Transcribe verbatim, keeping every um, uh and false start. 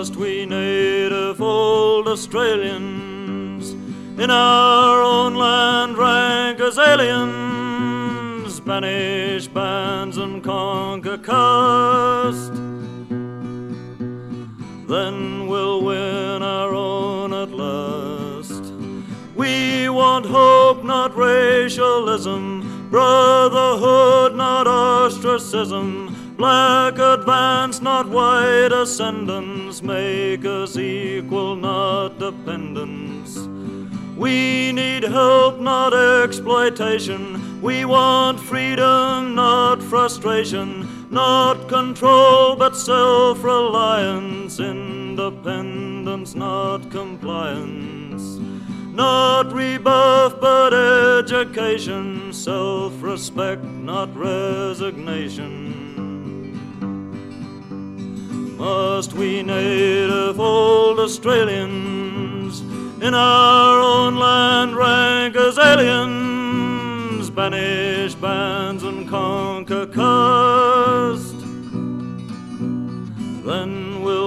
Must we native old Australians in our own land rank as aliens, banish bands and conquer caste? Then we'll win our own at last. We want hope, not racialism, brotherhood, not ostracism, black advance, not white ascendance, make us equal, not dependents. We need help, not exploitation. We want freedom, not frustration, not control, but self-reliance, independence, not compliance, not rebuff, but education, self-respect, not resignation. Must we native old Australians in our own land rank as aliens, banish bands and conquer caste? Then we'll